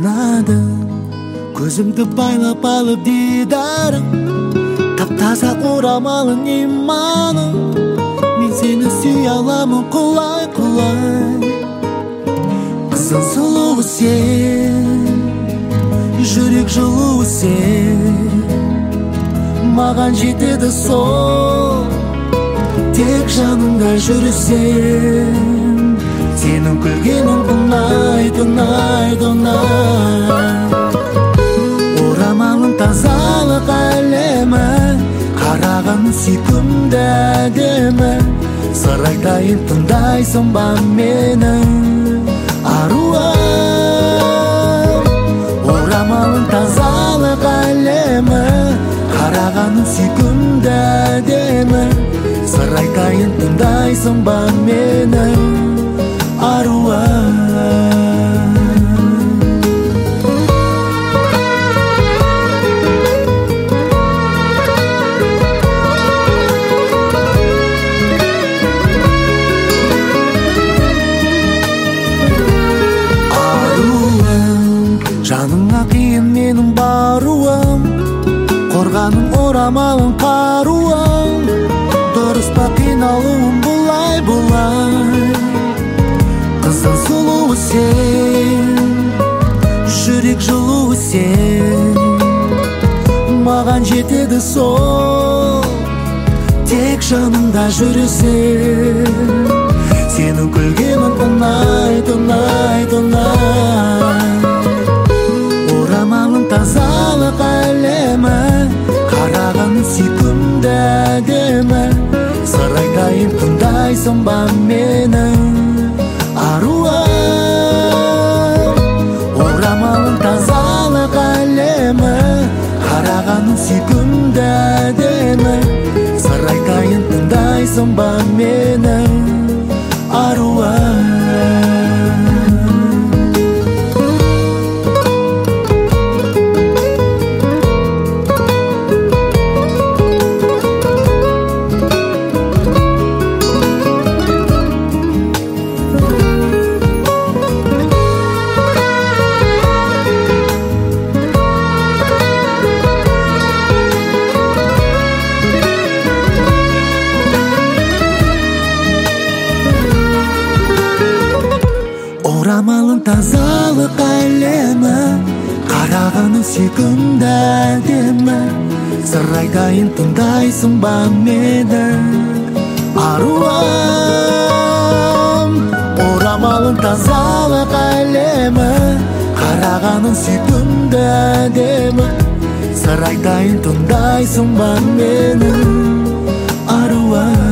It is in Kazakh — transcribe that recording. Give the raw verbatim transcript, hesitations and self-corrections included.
ойнадым, көзімді байлап алып дидарың, тап-таза орамалың иманым. Мен сені сүйе аламын құлай-құлай. Қызыл сұлуы сен, жүрек жылуы сен, маған жетеді сол. Тек жанымда жүрсем, сенің күлгенің ұнайды, ұнайды, ұнайды. Орамалың тазалық әлемі, қарағаның сүйкімді әдемі. Сыр айтайын тыңдайсың ба менің аруым. Орамалың тазалық әлемі, қарағаның сүйкімді әдемі. Сыр айтайын тыңдайсың ба менің аруым. Жаныңа қиын менің баруым, қорғаның орамалың қаруым. Дұрыс па қиналуым бұлай-бұлай. Қызыл сұлуы сен, жүрек жылуы сен, маған жетеді сол. Тек жанымда жүрсем, сенің күлгенің ұнайды, ұнайды, ұнайды. Орамалың тазалық әлемі, қарағаның сүйкімді әдемі. Сыр айтайын тыңдайсың ба менің аруым. Орамалың тазалық әлемі, қарағаның сүйкімді әдемі. Сыр айтайын тыңдайсың ба менің аруым. Орамалың тазалық әлемі, қарағаның сүйкімді әдемі. Сыр айтайын тыңдайсың ба менің аруым. Орамалың тазалық әлемі, қарағаның сүйкімді әдемі. Сыр айтайын тыңдайсың ба менің аруым.